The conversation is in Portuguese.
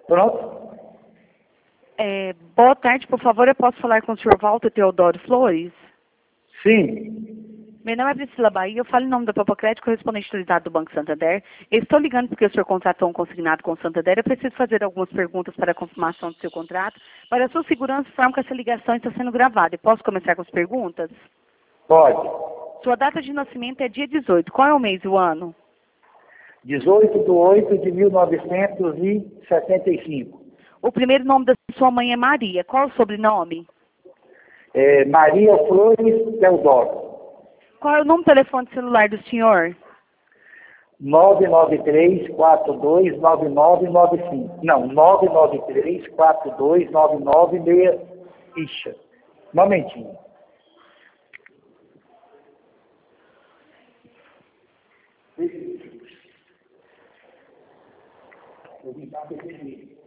Pronto? Boa tarde, por favor, eu posso falar com o senhor Walter Teodoro Flores? Sim. Meu nome é Priscila Bahia, eu falo em nome da Papocred, correspondente autorizado do Banco Santander. Eu estou ligando porque o senhor contratou um consignado com o Santander. Eu preciso fazer algumas perguntas para a confirmação do seu contrato. Para a sua segurança, informo que essa ligação está sendo gravada. E posso começar com as perguntas? Pode. Sua data de nascimento é dia 18. Qual é o mês e o ano? 18/8/1975. O primeiro nome da sua mãe é Maria. Qual é o sobrenome? Maria Flores Teodoro. Qual é o número do telefone celular do senhor? 993-429995. Não, 993-429966. Ixa. Momentinho. Eu vim cá perder.